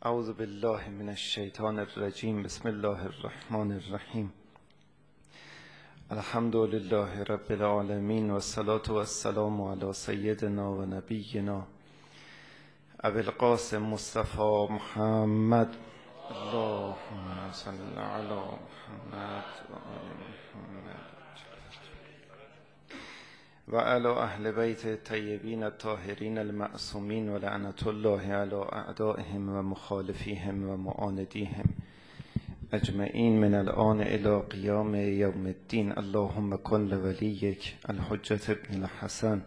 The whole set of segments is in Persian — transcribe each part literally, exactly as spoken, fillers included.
اعوذ بالله من الشیطان الرجیم. بسم الله الرحمن الرحیم. الحمد لله رب العالمین و الصلاة و السلام علی سیدنا و نبینا ابی القاسم مصطفی محمد. اللهم صل علی محمد و آل محمد و علی اهل بیت الطیبین الطاهرین المعصومین و لعنت الله علی اعدائهم و مخالفیهم و معاندیهم اجمعین من الآن الی قیام یوم الدین. اللهم کن لولیک الحجة ابن الحسن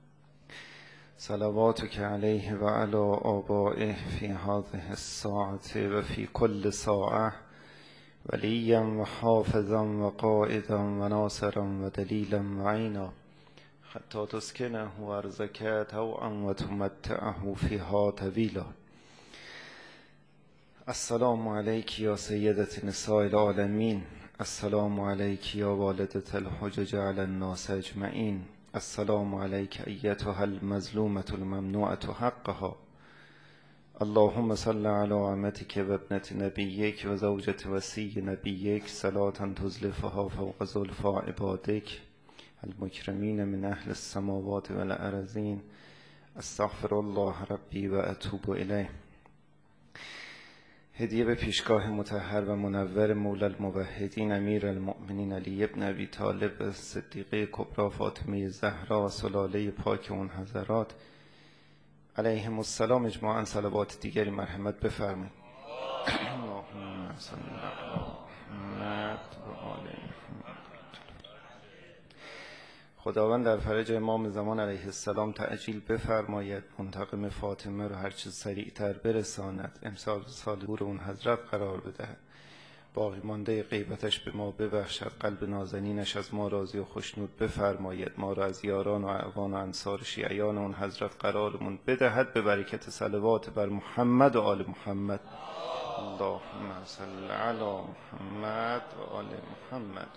صلواتک علیه و علی آبائه فی هذه الساعة و فی کل ساعة ولیا و حافظا و قائدا و ناصرا و دلیلا و عینا حتی تسکنه ارضک طوعا و تمتعه فیها طویلا. السلام علیک یا سیدة نساء العالمین. السلام علیک یا والدة الحجج علی الناس اجمعین. السلام علیک ایتها المظلومة الممنوعة حقها. اللهم صل علی عمتک و ابنة نبیک و زوجة وصی نبیک صلاة تزلفها فوق زلفا عبادک المکرمین من اهل السماوات و الارضین. استغفر الله ربی و اتوب الیه. هدیه به پیشگاه مطهر و منور مولا الموحدین امیر المؤمنین علی ابن ابی طالب صدیقه کبری فاطمه زهرا و سلاله پاک اون حضرات علیهم السلام اجماعا صلوات دیگری مرحمت بفرمایید. اللهم صل علی محمد و آل محمد. خداوند در فرج امام زمان علیه السلام تعجیل بفرماید، منتقم فاطمه رو هرچه سریعتر برساند، امسال سال دور اون حضرت قرار بدهد، باقی مانده غیبتش به ما ببخشد، قلب نازنینش از ما راضی و خوشنود بفرماید، ما را از یاران و اعوان و انصار شیعیان اون حضرت قرارمون بدهد به برکت صلوات بر محمد و آل محمد. اللهم صل علی محمد و آل محمد.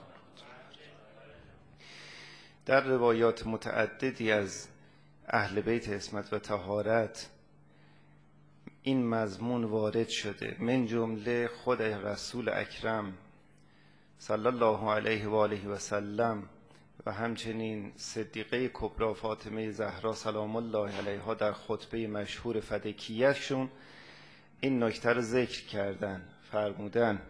در روایات متعددی از اهل بیت عصمت و طهارت این مضمون وارد شده، من جمله خود رسول اکرم صلی الله علیه و آله و سلم و همچنین صدیقه کبری فاطمه زهرا سلام الله علیها در خطبه مشهور فدکیه‌شون این نکته رو ذکر کردن، فرمودن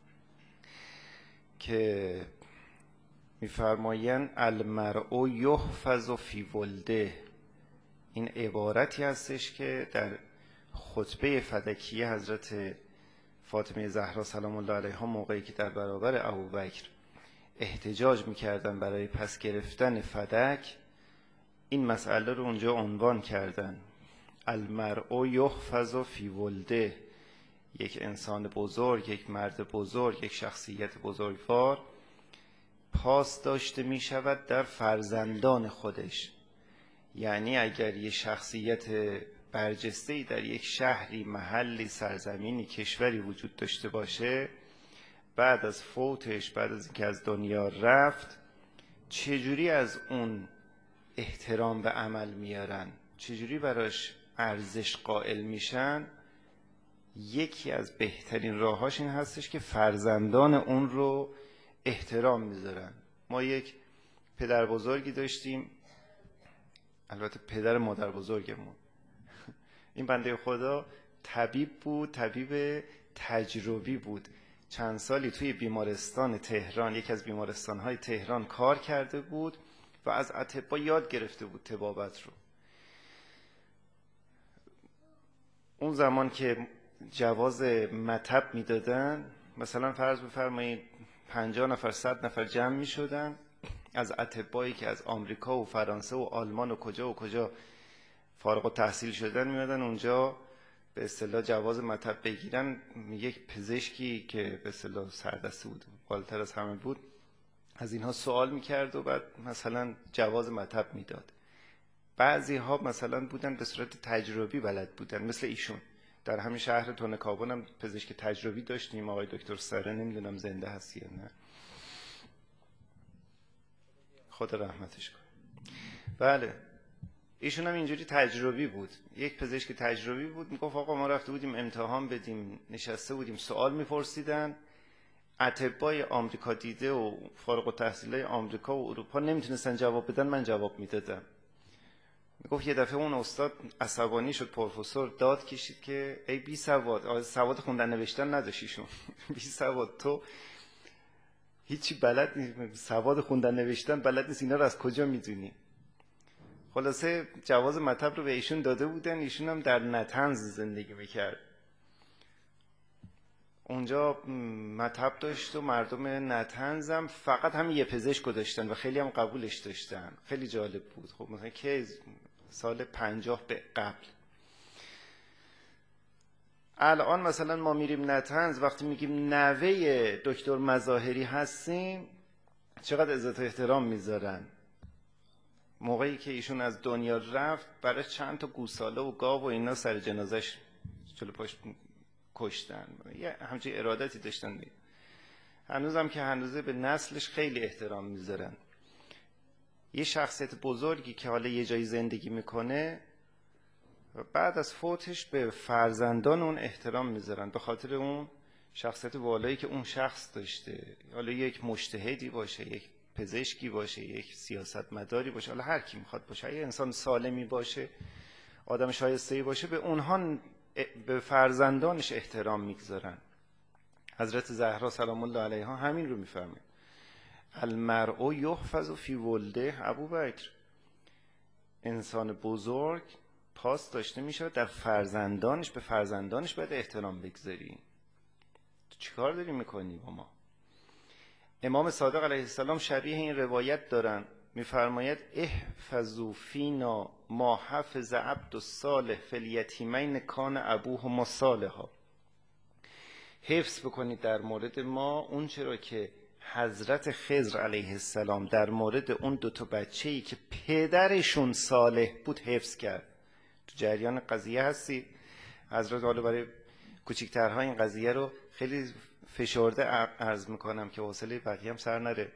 که می‌فرمایند المرء یحفظ فی ولده. این عبارتی هستش که در خطبه فدکیه حضرت فاطمه زهرا سلام الله علیها موقعی که در برابر ابوبکر احتجاج می‌کردن برای پس گرفتن فدک، این مسئله رو اونجا عنوان کردن. المرء یحفظ فی ولده. یک انسان بزرگ، یک مرد بزرگ، یک شخصیت بزرگوار پاس داشته می شود در فرزندان خودش. یعنی اگر یک شخصیت برجسته‌ای در یک شهری، محلی، سرزمینی، کشوری وجود داشته باشه، بعد از فوتش، بعد از اینکه از دنیا رفت، چجوری از اون احترام به عمل میارن، چجوری براش ارزش قائل میشن؟ یکی از بهترین راهاش این هستش که فرزندان اون رو احترام میذارن. ما یک پدر بزرگی داشتیم، البته پدر مادر بزرگمون، این بنده خدا طبیب بود، طبیب تجربی بود. چند سالی توی بیمارستان تهران، یکی از بیمارستان‌های تهران کار کرده بود و از اطباء یاد گرفته بود طبابت رو. اون زمان که جواز مطب میدادن، مثلا فرض بفرمایید پنجاه نفر، صد نفر جمع می شدن از اطبایی که از آمریکا و فرانسه و آلمان و کجا و کجا فارغ التحصیل شدن میادن اونجا به اصطلاح جواز مطب بگیرن. یک پزشکی که به اصطلاح سردسته بود، بالاتر از همه بود، از اینها سوال میکرد و بعد مثلا جواز مطب میداد. بعضی ها مثلا بودن به صورت تجربی بلد بودن، مثل ایشون. در همین شهر تونکابون هم پزشک تجربی داشتیم، آقای دکتر سره، نمیدونم زنده هست یا نه، خدا رحمتش کنه. بله، ایشون هم اینجوری تجربی بود، یک پزشک تجربی بود. میگفت آقا ما رفته بودیم امتحان بدیم، نشسته بودیم سوال میپرسیدن، اطبای آمریکا دیده و فارغ التحصیلای آمریکا و اروپا نمیتونستن جواب بدن، من جواب میدادم. میگفت یه دفعه اون استاد عصبانی شد، پروفسور داد کشید که ای بی سواد، سواد خوندن نوشتن نداشتیشون بی سواد، تو هیچی بلد نیست، سواد خوندن نوشتن بلد نیست، اینا رو از کجا میدونی؟ خلاصه جواز مطب رو به ایشون داده بودن، ایشون هم در نطنز زندگی میکرد. اونجا مطب داشت و مردم نطنز هم فقط هم یه پزشک داشتن و خیلی هم قبولش داشتن. خیلی جالب بود. خب مثلا که سال پنجاه به قبل. الان مثلا ما میریم نطنز، وقتی میگیم نوه دکتر مظاهری هستیم چقدر عزت و احترام میذارن. موقعی که ایشون از دنیا رفت برای چند تا گوساله و گاو و اینا سر جنازش جلو پاش کشتن، یه همچین ارادتی داشتن. هنوزم که هنوزه به نسلش خیلی احترام میذارن. یه شخصیت بزرگی که حالا یه جایی زندگی میکنه و بعد از فوتش به فرزندان اون احترام میذارن به خاطر اون شخصیت والایی که اون شخص داشته. حالا یک مجتهدی باشه، یک پزشکی باشه، یک سیاستمداری باشه، حالا هر کی میخواد باشه، یه انسان سالمی باشه، آدم شایسته‌ای باشه، به اونها به فرزندانش احترام میگذارن. حضرت زهرا سلام الله علیها همین رو میفرمایند. المرء یحفظ فی ولده ابوبکر، انسان بزرگ پاس داشته میشه در فرزندانش، به فرزندانش باید احترام بگذاری. تو چیکار داری میکنی با ما؟ امام صادق علیه السلام شبیه این روایت دارن، میفرماید احفظوا فینا ما حفظ عبد الصالح فی الیتیمین کان ابوهما صالحا. حفظ بکنید در مورد ما اون چرا که حضرت خضر علیه السلام در مورد اون دوتا بچه‌ای که پدرشون صالح بود حفظ کرد. تو جریان قضیه هستی؟ حضرت حالا برای کوچیک‌ترها این قضیه رو خیلی فشرده عرض میکنم که حوصله بقیه هم سر نره.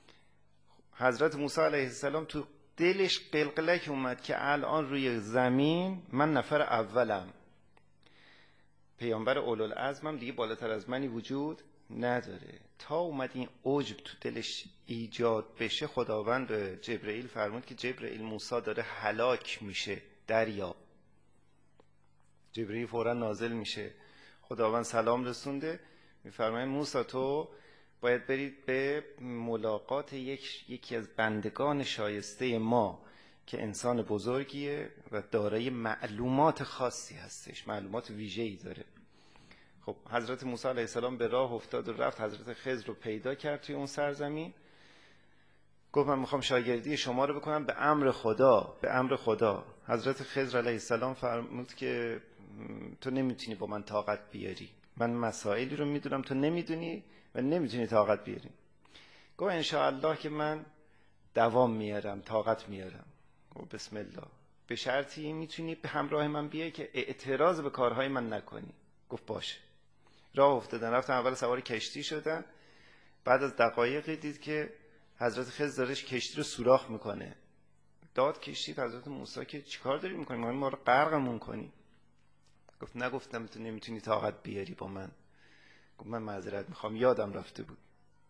حضرت موسی علیه السلام تو دلش قلقلک اومد که الان روی زمین من نفر اولم، پیامبر اولوالعزمم، دیگه بالاتر از منی وجود نداره. تا اومد این عجب تو دلش ایجاد بشه، خداوند به جبرئیل فرمود که جبرئیل موسی داره هلاک میشه دریا. جبرئیل فورا نازل میشه، خداوند سلام رسونده، میفرماید موسی تو باید برید به ملاقات یک یکی از بندگان شایسته ما که انسان بزرگیه و دارای معلومات خاصی هستش، معلومات ویژه‌ای داره. خب حضرت موسی علیه السلام به راه افتاد و رفت، حضرت خضر رو پیدا کرد توی اون سرزمین. گفت من میخوام شاگردی شما رو بکنم به امر خدا، به امر خدا. حضرت خضر علیه السلام فرمود که تو نمیتونی با من طاقت بیاری، من مسائلی رو میدونم تو نمیدونی و نمیتونی طاقت بیاری. گفت انشاءالله که من دوام میارم، طاقت میارم. گفت بسم الله، به شرطی میتونی به همراه من بیای که اعتراض به کارهای من نکنی. گفت باشه. راه افتادن، رفتن، اول سوار کشتی شدن. بعد از دقایقی دید که حضرت خضر دارش کشتی رو سوراخ میکنه. داد کشید حضرت موسی که چیکار داری میکنی؟ ما ما رو غرقمون کنی. گفت نگفتم تو نمیتونی طاقت بیاری با من. گفت من معذرت میخوام، یادم رفته بود.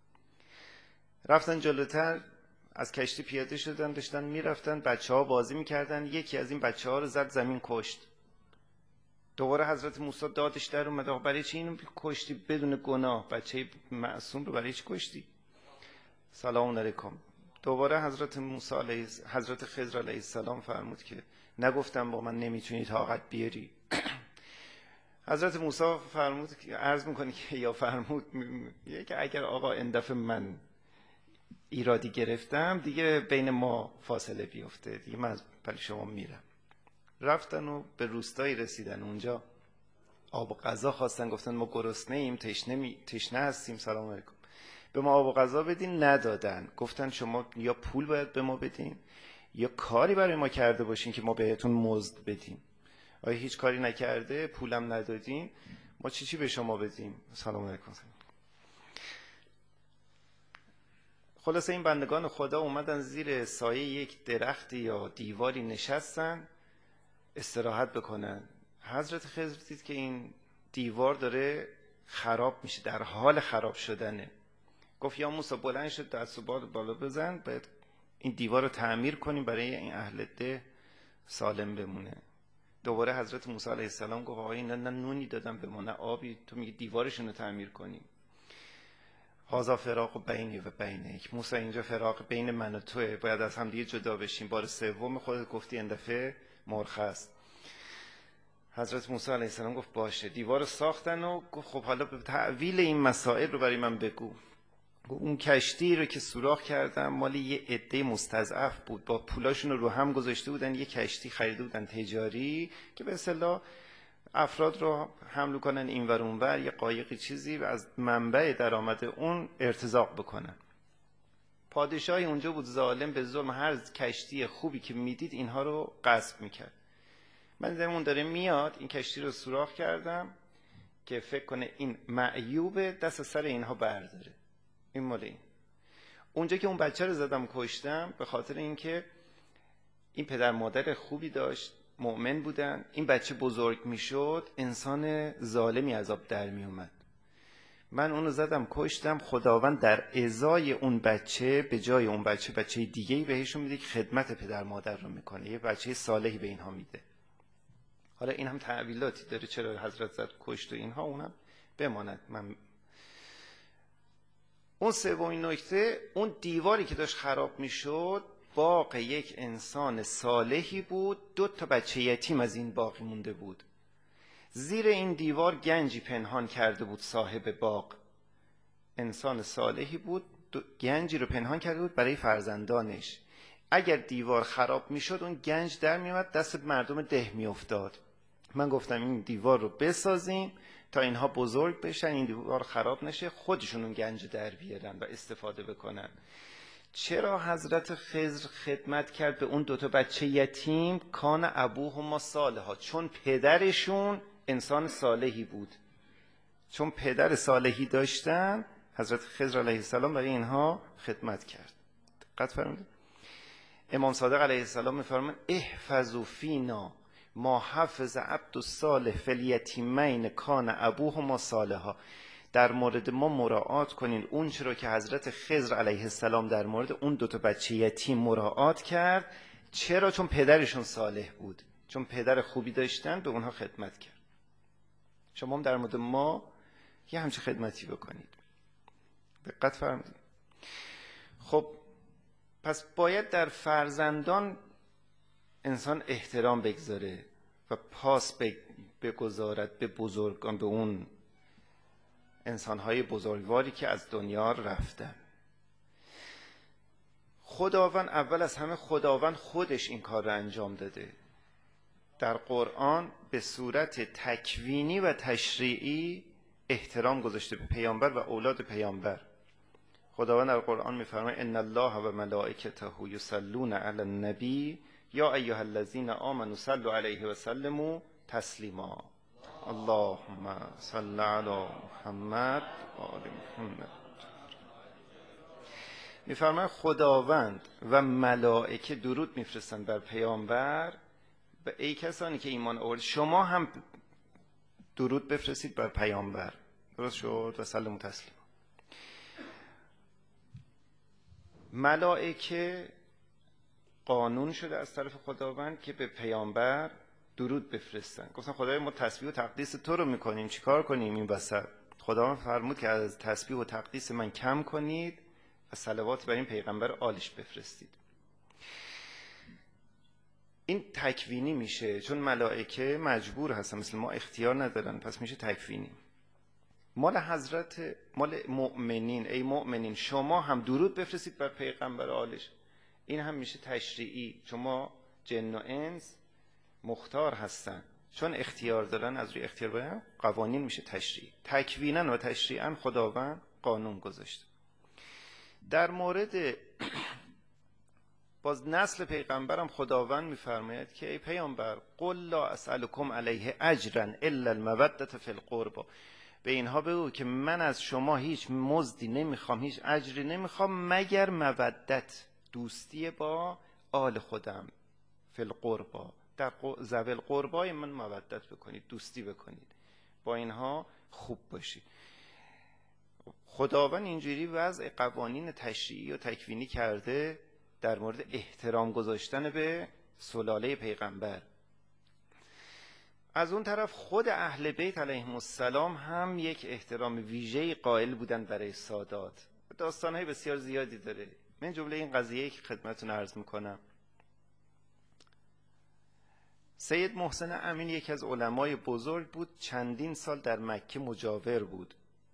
رفتن جلوتر، از کشتی پیاده شدن، داشتن میرفتن، بچه ها بازی میکردن، یکی از این بچه ها رو زد زمین کشت. دوباره حضرت موسی دادش در اومد، آقا برای چی اینو کشتی بدون گناه؟ بچه معصوم رو برای چی کشتی؟ سلام علیکم. دوباره حضرت موسی علیه حضرت خضر علیه السلام فرمود که نگفتم با من نمیتونی طاقت بیاری؟ حضرت موسی فرمود که عرض میکنه که یا فرمود که اگر آقا این دفعه من ایرادی گرفتم دیگه بین ما فاصله بیفته، دیگه من از پل شما میرم. رفتن و به روستایی رسیدن، اونجا آب و غذا خواستن، گفتن ما گرسنه ایم، تشنه می... تشنه هستیم، سلام علیکم، به ما آب و غذا بدین. ندادن. گفتن شما یا پول باید به ما بدین یا کاری برای ما کرده باشین که ما بهتون مزد بدیم. آیا هیچ کاری نکرده، پولم ندادین، ما چی چی به شما بدیم؟ سلام علیکم. خلاصه این بندگان خدا اومدن زیر سایه یک درختی یا دیواری نشستن استراحت بکنن. حضرت خضر دید که این دیوار داره خراب میشه، در حال خراب شدنه. گفت یا موسی بلند شد، دست و بال بالا بزن، باید این دیوار رو تعمیر کنیم برای این اهل ده سالم بمونه. دوباره حضرت موسی علیه السلام گفت آقا اینا نه نونی دادم به ما نه آبی، تو میگی دیوارشون رو تعمیر کنیم. هازا فراق بینی و بینک، موسی اینجا فراق بین من و توه، باید از هم دیگه جدا بشیم. بار سوم خودت گفتی این دفعه مرخص. حضرت موسی علیه السلام گفت باشه. دیوار ساختن و گفت خب حالا به تعویل این مسائل رو برای من بگو. اون کشتی رو که سوراخ کردم مال یه عده مستضعف بود، با پولاشون رو رو هم گذاشته بودن، یه کشتی خریده بودن تجاری که به اصطلاح افراد رو حمل کنن اینور اونور، یه قایقی چیزی، و از منبع درآمد اون ارتزاق بکنن. پادشاهی اونجا بود ظالم، به ظلم هر کشتی خوبی که میدید اینها رو غصب میکرد. من دیدم اون داره میاد، این کشتی رو سوراخ کردم که فکر کنه این معیوبه، دست سر اینها برداره. این مال این. اونجا که اون بچه رو زدم کشتم به خاطر اینکه این پدر مادر خوبی داشت، مؤمن بودن. این بچه بزرگ میشد انسان ظالمی از آب در می اومد. من اونو زدم کشتم. خداوند در ازای اون بچه به جای اون بچه بچه دیگه‌ای بهشون میده که خدمت پدر مادر رو میکنه، یه بچه صالحی به اینها میده. حالا این هم تعویلاتی داره چرا حضرت زد کشت و اینها، اونم بماند. من اون سومین نکته، اون دیواری که داشت خراب میشد باغ یک انسان صالحی بود، دو تا بچه یتیم از این باغ مونده بود. زیر این دیوار گنجی پنهان کرده بود صاحب باغ، انسان صالحی بود، گنجی رو پنهان کرده بود برای فرزندانش. اگر دیوار خراب میشد اون گنج در میومد دست مردم ده میافتاد. من گفتم این دیوار رو بسازیم تا اینها بزرگ بشن، این دیوار خراب نشه، خودشون اون گنج در بیارن و استفاده بکنن. چرا حضرت خضر خدمت کرد به اون دوتا بچه یتیم؟ کان ابوهما صالحا، چون پدرشون انسان صالحی بود، چون پدر صالحی داشتن حضرت خضر علیه السلام برای اینها خدمت کرد. دقت فرمودید؟ امام صادق علیه السلام میفرمان احفظوا فینا ما حفظ عبد الصالح فی الیتیمین کان ابوهما صالحا، در مورد ما مراعات کنین اون چرا که حضرت خضر علیه السلام در مورد اون دوتا بچه یتیم مراعات کرد. چرا؟ چون پدرشون صالح بود، چون پدر خوبی داشتن به اونها خدمت کرد. شما هم در مورد ما یه همچه خدمتی بکنید. دقت فرمودید؟ خب پس باید در فرزندان انسان احترام بگذاره و پاس بگذارد به بزرگان، به اون انسان‌های بزرگواری که از دنیا رفتن. خداوند اول از همه خداوند خودش این کار رو انجام داده. در قرآن به صورت تکوینی و تشریعی احترام گذاشته به پیامبر و اولاد پیامبر. خداوند در قرآن می‌فرماید ان الله و ملائکته یصلون علی النبی یا ایها الذین آمنوا صلوا علیه و سلموا تسلیما. اللهم صل علی محمد و آل محمد. می‌فرماید خداوند و ملائکه درود میفرستند بر پیامبر و ای کسانی که ایمان آورد شما هم درود بفرستید بر پیامبر. درست شد؟ و سلموا تسلیما. ملائکه قانون شده از طرف خداوند که به پیامبر درود بفرستن. گفتن خدای ما تسبیح و تقدیس تو رو میکنیم، چیکار کنیم این وسط؟ خداوند فرمود که از تسبیح و تقدیس من کم کنید و صلوات بر این پیغمبر آلش بفرستید. این تکوینی میشه چون ملائکه مجبور هستن، مثل ما اختیار ندارن، پس میشه تکوینی. مال حضرت مال مؤمنین، ای مؤمنین شما هم درود بفرستید بر پیغمبر آلش. این هم میشه تشریعی، شما جن و انس مختار هستن، چون اختیار دارن از روی اختیار برن قوانین میشه تشریعی. تکوینا و تشریعا خداوند قانون گذاشته. در مورد باز نسل پیغمبرم خداوند میفرماید که ای پیامبر قل لا اسألکم علیه اجرا الا المودة فی القربى، به اینها بگو که من از شما هیچ مزدی نمیخوام، هیچ اجری نمیخوام مگر مودت، دوستی با آل خودم، فی القربا، در ذوی القربای من مودت بکنید، دوستی بکنید، با اینها خوب باشید. خداوند اینجوری وضع قوانین تشریعی و تکوینی کرده در مورد احترام گذاشتن به سلاله پیغمبر. از اون طرف خود اهل بیت علیهم السلام هم یک احترام ویژه‌ای قائل بودن برای سادات. داستان‌های بسیار زیادی داره، من جمله این قضیه‌ای که خدمتتون عرض می‌کنم. سید محسن امین یکی از علمای بزرگ بود، چندین سال در مکه مجاور بود.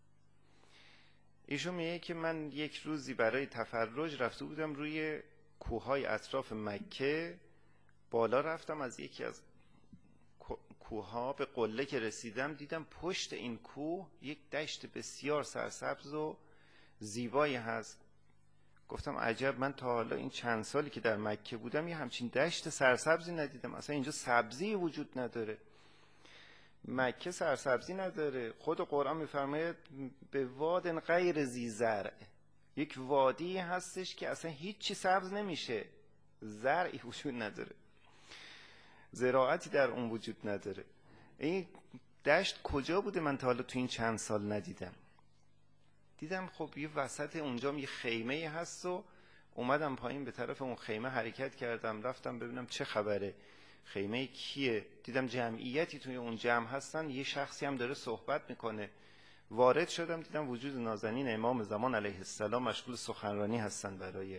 ایشون میگه که من یک روزی برای تفرج رفته بودم روی کوههای اطراف مکه، بالا رفتم از یکی از کوهها به قله که رسیدم دیدم پشت این کوه یک دشت بسیار سرسبز و زیبایی هست. گفتم عجب، من تا حالا این چند سالی که در مکه بودم یه همچین دشت سرسبزی ندیدم، اصلا اینجا سبزی وجود نداره، مکه سرسبزی نداره. خود قرآن میفرماید به واد غیر ذی زرع، یک وادی هستش که اصلا هیچی سبز نمیشه، زرعی وجود نداره، زراعتی در اون وجود نداره. این دشت کجا بوده من تا حالا تو این چند سال ندیدم. دیدم خب یه وسط اونجا یه خیمه هست و اومدم پایین به طرف اون خیمه حرکت کردم، رفتم ببینم چه خبره، خیمه کیه. دیدم جمعیتی توی اون جمع هستن، یه شخصی هم داره صحبت میکنه. وارد شدم دیدم وجود نازنین امام زمان علیه السلام مشغول سخنرانی هستن برای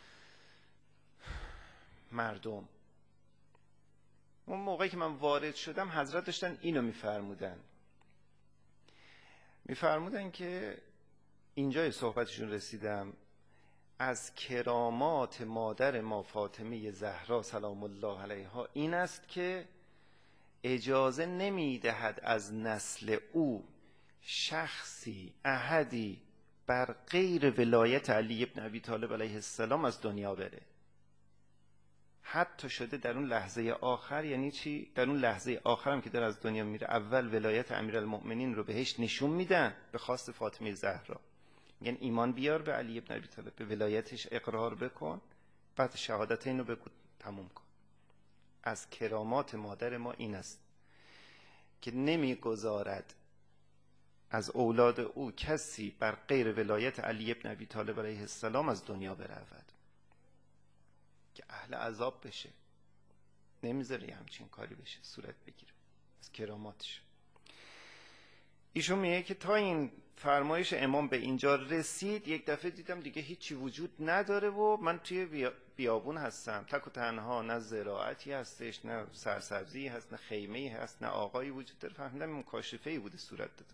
مردم. اون موقعی که من وارد شدم حضرت داشتن اینو میفرمودن میفرمودن که اینجای صحبتشون رسیدم، از کرامات مادر ما فاطمه زهرا سلام الله علیها این است که اجازه نمیدهد از نسل او شخصی احدی بر غیر ولایت علی ابن ابی طالب علیه السلام از دنیا بره. حتی شده در اون لحظه آخر، یعنی چی؟ در اون لحظه آخر هم که در از دنیا میره اول ولایت امیرالمؤمنین رو بهش نشون میدن به خواست فاطمه زهرا، میگن ایمان بیار به علی ابن ابی طالب، به ولایتش اقرار بکن، بعد شهادتین رو بگو تموم کن. از کرامات مادر ما این است که نمیگذارد از اولاد او کسی بر غیر ولایت علی ابن ابی طالب علیه السلام از دنیا برود که اهل عذاب بشه، نمیذاره همچین کاری بشه صورت بگیره. از کراماتش. ایشون میگه که تا این فرمایش امام به اینجا رسید یک دفعه دیدم دیگه هیچی وجود نداره و من توی بیابون هستم تک و تنها، نه زراعتی هستش، نه سرسبزی هست، نه خیمه‌ای هست، نه آقایی وجود داره. فهمیدم مکاشفه‌ای بوده صورت داده.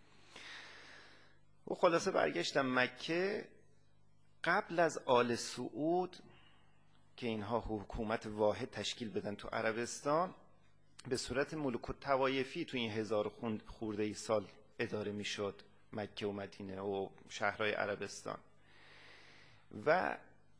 و خلاصه برگشتم مکه. قبل از آل سعود که اینها حکومت واحد تشکیل بدن تو عربستان، به صورت ملوک الطوایفی تو این هزار خورده ای سال اداره میشد مکه و مدینه و شهرهای عربستان. و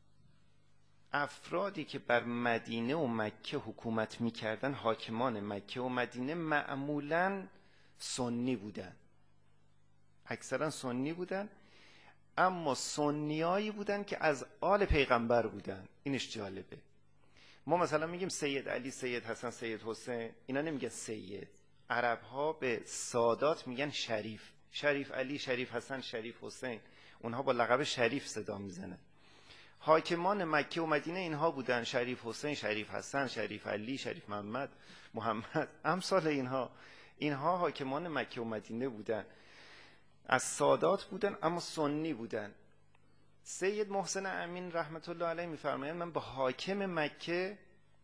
افرادی که بر مدینه و مکه حکومت میکردن، حاکمان مکه و مدینه، معمولاً سنی بودن، اکثرا سنی بودن، اما سنیایی بودن که از آل پیغمبر بودن. اینش جالبه. ما مثلا میگیم سید علی، سید حسن، سید حسین، اینا نمیگن سید. عرب ها به سادات میگن شریف، شریف علی، شریف حسن، شریف حسین. اونها با لقب شریف صدا میزنن. حاکمان مکه و مدینه اینها بودن، شریف حسین، شریف حسن، شریف علی، شریف محمد، محمد، امثال اینها. اینها حاکمان مکه و مدینه بودن، از سادات بودن اما سنی بودن. سید محسن امین رحمت الله علیه میفرمایند من با حاکم مکه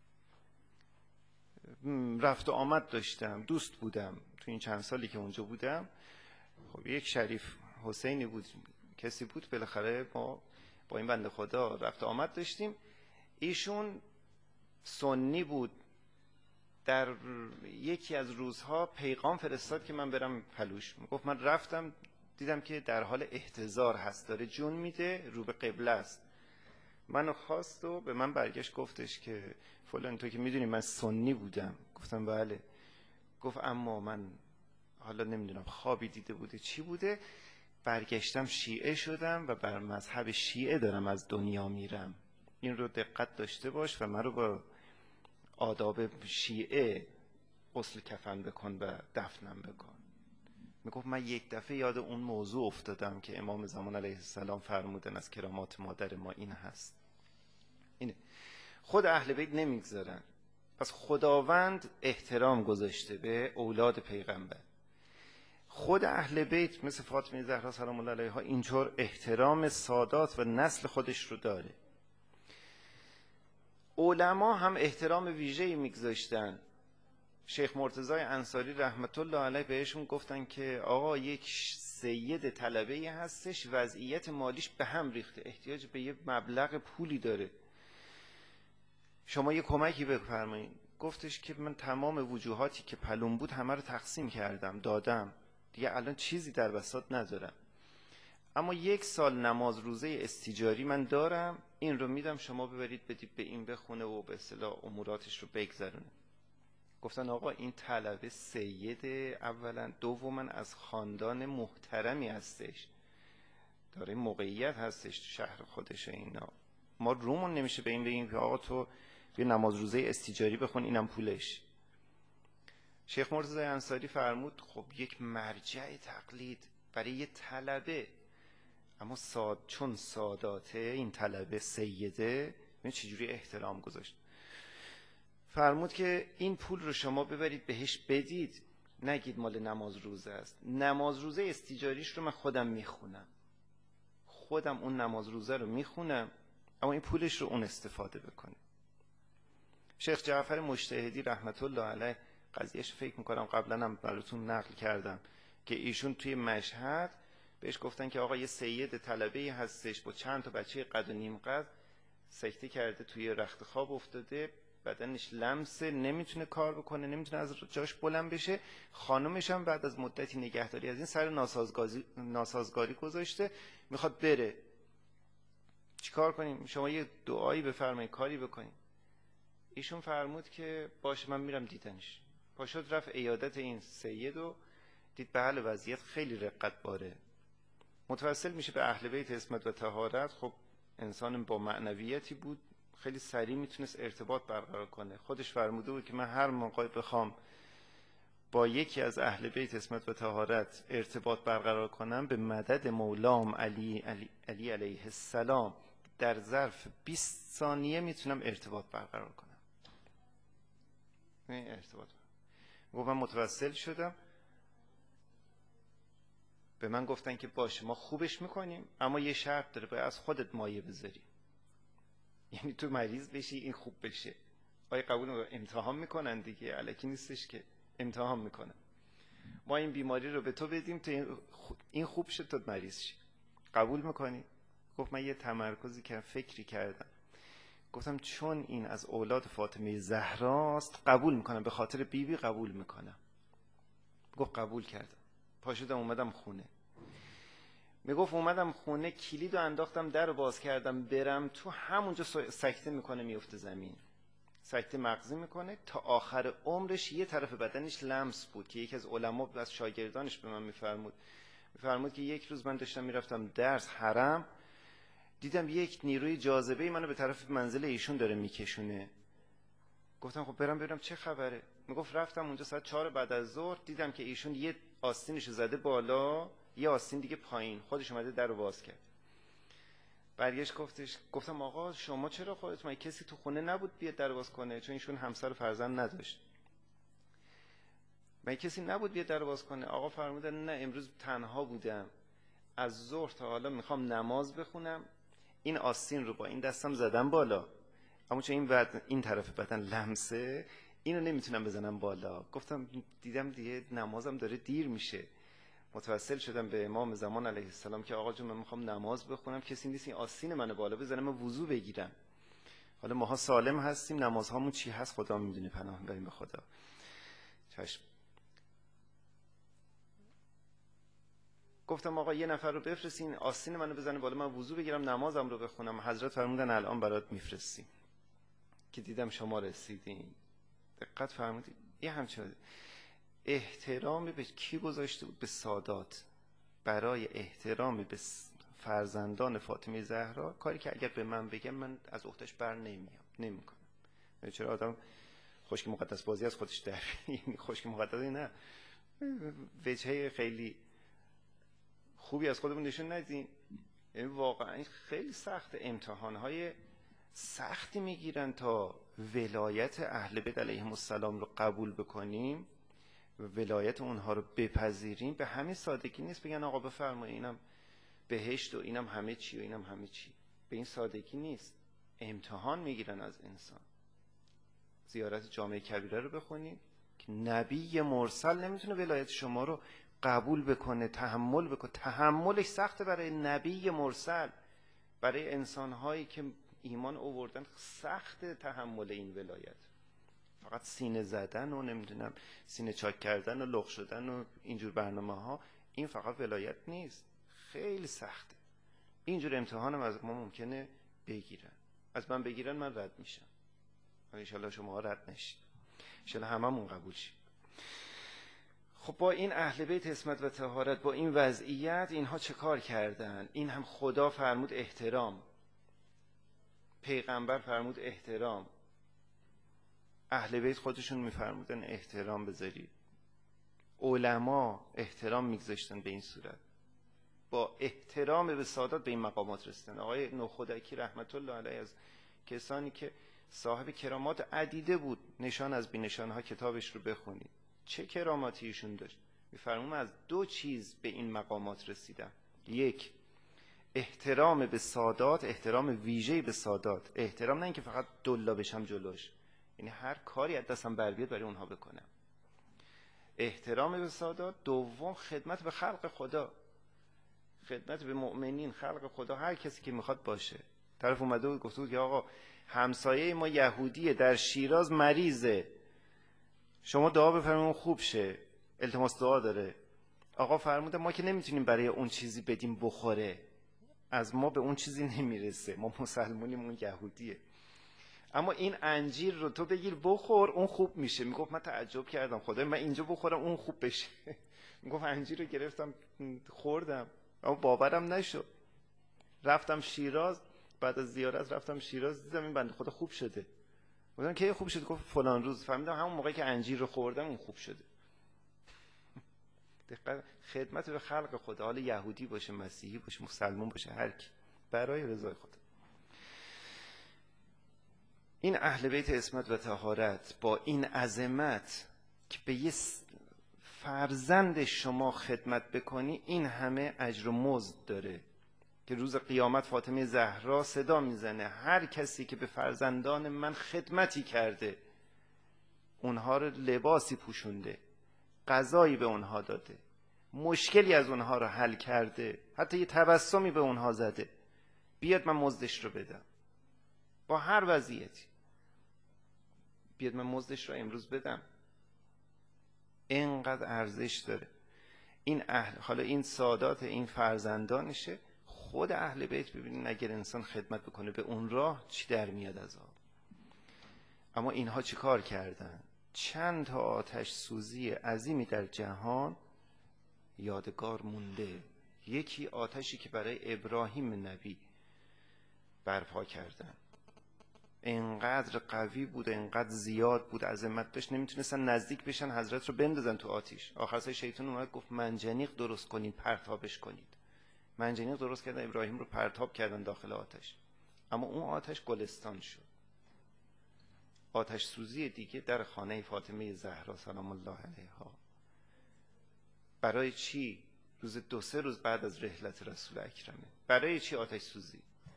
رفت و آمد داشتم، دوست بودم تو این چند سالی که اونجا بودم. خب یک شریف حسینی بود، کسی بود، بالاخره ما با این بنده خدا رفت و آمد داشتیم. ایشون سنی بود. در یکی از روزها پیغام فرستاد که من برم پلوش. گفت من رفتم دیدم که در حال احتضار هست، داره جون میده، رو به قبله است. منو خواست و به من برگشت گفتش که فلان تو که میدونی من سنی بودم. گفتم بله. گفت اما من حالا نمیدونم خوابی دیده بوده چی بوده، برگشتم شیعه شدم و بر مذهب شیعه دارم از دنیا میرم. این رو دقت داشته باش و من رو با آداب شیعه غسل کفن بکن و دفنم بکن. میگفت من یک دفعه یاد اون موضوع افتادم که امام زمان علیه السلام فرمودن از کرامات مادر ما این هست. اینه خود اهل بیت نمیگذارن. پس خداوند احترام گذاشته به اولاد پیغمبر. خود اهل بیت مثل فاطمه زهرا سلام الله علیها اینطور احترام سادات و نسل خودش رو داره. علما هم احترام ویژه‌ای میگذاشتن. شیخ مرتضی انصاری رحمت الله علیه بهشون گفتن که آقا یک سید طلبه‌ای هستش وضعیت مالیش به هم ریخته، احتیاج به یه مبلغ پولی داره، شما یه کمکی بفرمایید. گفتش که من تمام وجوهاتی که پلون بود همه رو تقسیم کردم دادم، دیگه الان چیزی در بساط ندارم، اما یک سال نماز روزه استیجاری من دارم، این رو میدم شما ببرید بدید به این بخونه و به اصطلاح اموراتش رو بگذرونه. گفتن آقا این طلبه سید اولا، دوما از خاندان محترمی هستش، داره موقعیت هستش تو شهر خودش، اینا ما رومون نمیشه به این بگیم که آقا تو بیا نماز روزه استیجاری بخون اینم پولش. شیخ مرتضی انصاری فرمود خب یک مرجع تقلید برای یه طلبه، اما ساد چون ساداته این طلبه سیده، این چجوری احترام گذاشت. فرمود که این پول رو شما ببرید بهش بدید، نگید مال نماز روزه است، نماز روزه استیجاریش رو من خودم میخونم، خودم اون نماز روزه رو میخونم، اما این پولش رو اون استفاده بکنه. شیخ جعفر مجتهدی رحمت الله علیه قضیهش فکر میکنم قبلا هم براتون نقل کردم که ایشون توی مشهد بهش گفتن که آقا یه سید طلبه‌ای هستش با چند تا بچه قد و نیم قد، سکته کرده توی رخت خواب افتاده، بدنش لمسه، نمیتونه کار بکنه، نمیتونه از جاش بلند بشه، خانمش هم بعد از مدتی نگهداری از این سر ناسازگاری ناسازگاری گذاشته، میخواد بره. چیکار کنیم؟ شما یه دعایی بفرمایید، کاری بکنیم. ایشون فرمود که باشه من میرم دیدنش. پاشد رفت عیادت این سید و دید بله وضعیت خیلی رقت باره، متوسل میشه به اهل بیت عصمت و طهارت. خب انسان با معنویتی بود، خیلی سریع میتونست ارتباط برقرار کنه. خودش فرموده بود که من هر موقع بخوام با یکی از اهل بیت عصمت و طهارت ارتباط برقرار کنم، به مدد مولام علی علی, علی علیه السلام در ظرف بیست ثانیه میتونم ارتباط برقرار کنم. این ارتباط گفت من متوسل شدم، به من گفتن که باشه ما خوبش میکنیم، اما یه شرط داره، باید از خودت مایه بذاری، یعنی تو مریض بشی این خوب بشه. آیا قبول امتحان میکنن دیگه، الکی نیستش که امتحان میکنن، ما این بیماری رو به تو بدیم تا این خوب شد تا مریض شی، قبول میکنی؟ گفت من یه تمرکزی کردم، فکری کردم، گفتم چون این از اولاد فاطمه زهراست قبول میکنم، به خاطر بیبی بی قبول میکنم. گفت قبول کردم. پاشدم اومدم خونه. میگفت اومدم خونه کلید رو انداختم، در رو باز کردم برم تو، همونجا سکته میکنه میفته زمین، سکته مغزی میکنه. تا آخر عمرش یه طرف بدنش لمس بود که یکی از علما از شاگردانش به من میفرمود میفرمود که یک روز من داشتم میرفتم درس حرم، دیدم یک نیروی جاذبه منو به طرف منزل ایشون داره میکشونه. گفتم خب برم ببینم چه خبره. میگفت رفتم اونجا ساعت چهار بعد از ظهر، دیدم که ایشون یه آستینشو زده بالا، یه آستین دیگه پایین، خودش اومده در رو باز کرد. برگشت گفتش، گفتم آقا شما چرا خودت، من کسی تو خونه نبود بیاد در باز کنه؟ چون ایشون همسر و فرزند نداشت. من کسی نبود بیاد در باز کنه. آقا فرمودن نه امروز تنها بودم، از ظهر تا حالا میخوام نماز بخونم، این آستین رو با این دستم زدم بالا، اما چون این بدن، این طرف بدن لمسه، اینو نمیتونم بزنم بالا. گفتم دیدم دیگه نمازم داره دیر میشه، متوسل شدم به امام زمان علیه السلام که آقا جون من میخوام نماز بخونم، کسی نیست این آستین منو بالا بزنم من وضو بگیرم. حالا ماها سالم هستیم، نمازهامون چی هست خدا میدونه، پناه بریم به خدا. چشم. گفتم آقا یه نفر رو بفرستین آستین منو بزنه بالا، من وضو بگیرم نمازم رو بخونم. حضرت فرمودن الان برات میفرستیم. که دیدم شما رسیدین، دقت فرمودید یه همچین احترامی به کی گذاشته بود؟ به سادات. برای احترامی به فرزندان فاطمه زهرا، کاری که اگر به من بگم من از عهده‌اش بر نمیام، نمیکنم. چرا آدم خشک مقدس بازی از خودش در یعنی خشک مقدس نه، وجهه خیلی خوبی از خودمون نشون ندیم. یعنی واقعا خیلی سخت، امتحانهای سختی میگیرن تا ولایت اهل بیت علیهم السلام رو قبول بکنیم و ولایت اونها رو بپذیریم. به همین سادگی نیست بگن آقا بفرمایید اینم بهشت و اینم همه چی و اینم همه چی. به این سادگی نیست. امتحان میگیرن از انسان. زیارت جامع کبیره رو بخونید که نبی مرسل نمیتونه ولایت شما رو قبول بکنه، تحمل بکنه. تحملش سخته برای نبی مرسل، برای انسانهایی که ایمان آوردن سخت تحمل این ولایت. فقط سینه زدن و نمیدونم سینه چاک کردن و لخ شدن و اینجور برنامه ها، این فقط ولایت نیست، خیلی سخته. اینجور امتحانم از ما ممکنه بگیرن. از من بگیرن من رد میشم، انشالله شما رد نشید، انشالله هممون قبول شید. خب با این اهل بیت عصمت و طهارت، با این وضعیت، اینها چه کار کردن؟ این هم خدا فرمود احترام، پیغمبر فرمود احترام، اهل بیت خودشون میفرمودن احترام بذارید، علما احترام میگذاشتن به این صورت. با احترام به سادات به این مقامات رسیدن. آقای نوخودکی رحمت الله علیه از کسانی که صاحب کرامات عدیده بود، نشان از بی نشانها کتابش رو بخونید چه کراماتی ایشون داشت. میفرمون از دو چیز به این مقامات رسیدم. یک، احترام به سادات، احترام ویژه‌ای به سادات. احترام نه اینکه فقط دلا بشم جلوش، یعنی هر کاری از دستم بر بیاد برای اونها بکنم. احترام به سادات. دوم، خدمت به خلق خدا، خدمت به مؤمنین، خلق خدا، هر کسی که میخواد باشه. طرف اومده بود گفته بود که آقا همسایه ما یهودیه در شیراز مریضه، شما دعا بفرمایید خوب شه، التماس دعا داره. آقا فرموده ما که نمیتونیم برای اون چیزی بدیم بخوره، از ما به اون چیزی نمیرسه، ما مسلمونیم، اون یهودیه، اما این انجیر رو تو بگیر بخور اون خوب میشه. میگفت من تعجب کردم خدای من اینجا بخورم اون خوب بشه. میگفت انجیر رو گرفتم خوردم اما باورم نشد. رفتم شیراز، بعد از زیارت رفتم شیراز، دیدم این بنده خدا خوب شده. گفتم کی خوب شد؟ گفت فلان روز. فهمیدم همون موقعی که انجیر رو خوردم اون خوب شده. دقیقاً خدمت به خلق خدا، حالا یهودی باشه، مسیحی باشه، مسلمان باشه، هر کی، برای رضای خدا. این اهل بیت عصمت و طهارت با این عظمت که به یه فرزند شما خدمت بکنی، این همه اجر و مزد داره که روز قیامت فاطمه زهرا صدا میزنه هر کسی که به فرزندان من خدمتی کرده، اونها رو لباسی پوشونده، غذایی به اونها داده، مشکلی از اونها رو حل کرده، حتی یه تبسمی به اونها زده، بیاد من مزدش رو بدم. با هر وضعیتی بیاد من مزدش رو امروز بدم. اینقدر ارزش داره این اهل. حالا این سادات، این فرزندانشه، خود اهل بیت ببینید اگر انسان خدمت بکنه به اون راه چی در میاد از آب. اما اینها چی کار کردن؟ چند تا آتش سوزی عظیمی در جهان یادگار مونده. یکی آتشی که برای ابراهیم نبی برپا کردن، اینقدر قوی بود، اینقدر زیاد بود، عظمت داشت، نمیتونستن نزدیک بشن حضرت رو بندازن تو آتیش. آخر سر شیطان اومد گفت منجنیق درست کنید پرتابش کنید. منجنیق درست کردن، ابراهیم رو پرتاب کردن داخل آتش، اما اون آتش گلستان شد. آتش سوزی دیگه در خانه فاطمه زهرا سلام الله علیها. برای چی؟ روز دو سه روز بعد از رحلت رسول اکرمه. برای چی آتش سوزی؟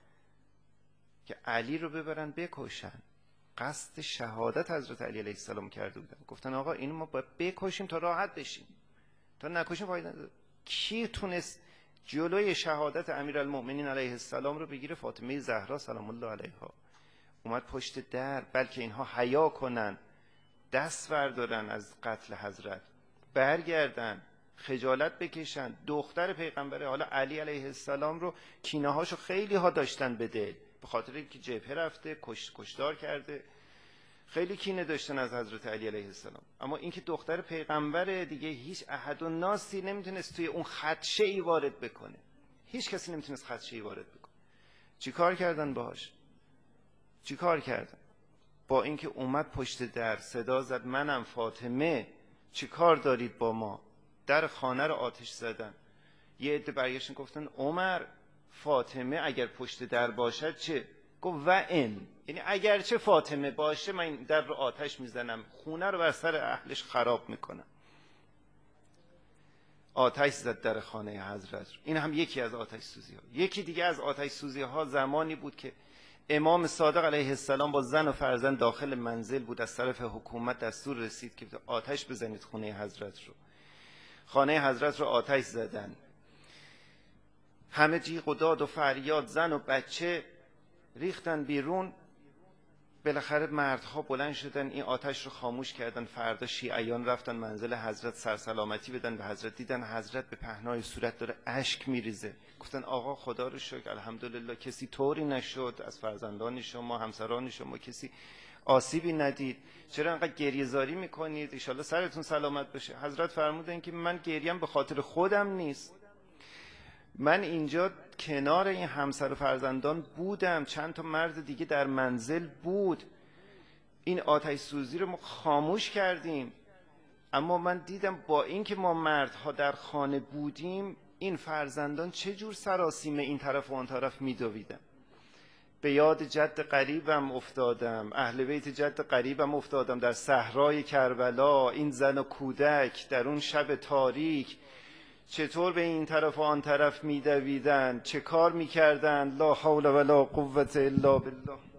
که علی رو ببرن بکشن. قصد شهادت حضرت علی علیه السلام کرده بودن. گفتن آقا اینو ما باید بکشیم تا راحت بشیم، تا نکشیم فایده نداره. کی تونست جلوی شهادت امیرالمؤمنین علیه السلام رو بگیره؟ فاطمه زهرا سلام الله علیها. اومد پشت در، بلکه اینها حیا کنن، دست بردارن از قتل حضرت، برگردن، خجالت بکشن. دختر پیغمبره، حالا علی علیه السلام رو کینه هاشو خیلی ها داشتن به دل، به خاطر اینکه جبهه رفته، کش، کشتار کرده، خیلی کینه داشتن از حضرت علی علیه السلام، اما اینکه دختر پیغمبر دیگه هیچ احد و ناسی نمیتونست توی اون خدشه ای وارد بکنه، هیچ کسی نمیتونست خدشه ای وارد بکنه. چی کار کردن باهاش؟ چی کار کردن؟ با اینکه اومد پشت در صدا زد منم فاطمه، چی کار دارید با ما؟ در خانه رو آتش زدن. یه عده برگشتن گفتن عمر فاطمه اگر پشت در باشد چه؟ گفت و این، یعنی اگر چه فاطمه باشه من این در رو آتش میزنم، خونه رو بر سر اهلش خراب میکنم. آتش زد در خانه حضرت. این هم یکی از آتش سوزی ها. یکی دیگه از آتش سوزی ها زمانی بود که امام صادق علیه السلام با زن و فرزند داخل منزل بود، از طرف حکومت دستور رسید که آتش بزنید خونه حضرت رو. خانه حضرت رو آتش زدن، همه جیغ و داد و فریاد، زن و بچه ریختن بیرون. بالاخره مردها بلند شدن این آتش رو خاموش کردن. فردا شیعیان رفتن منزل حضرت سرسلامتی بدن به حضرت، دیدن حضرت به پهنای صورت داره اشک میریزه. گفتن آقا خدا رو شکر الحمدلله کسی طوری نشد، از فرزندان شما همسران شما کسی آسیبی ندید، چرا انقدر گریه زاری میکنید؟ ان شاءالله سرتون سلامت بشه. حضرت فرمودن که من گریم به خاطر خودم نیست، من اینجا کنار این همسر و فرزندان بودم، چند تا مرد دیگه در منزل بود، این آتش سوزی رو ما خاموش کردیم، اما من دیدم با اینکه ما مردها در خانه بودیم این فرزندان چه جور سراسیمه این طرف و آن طرف میدویدن. به یاد جد قریبم افتادم، اهل بیت جد قریبم افتادم در صحرای کربلا، این زن و کودک در اون شب تاریک چطور به این طرف و آن طرف میدویدن، چه کار میکردن؟ لا حول ولا قوة الا بالله.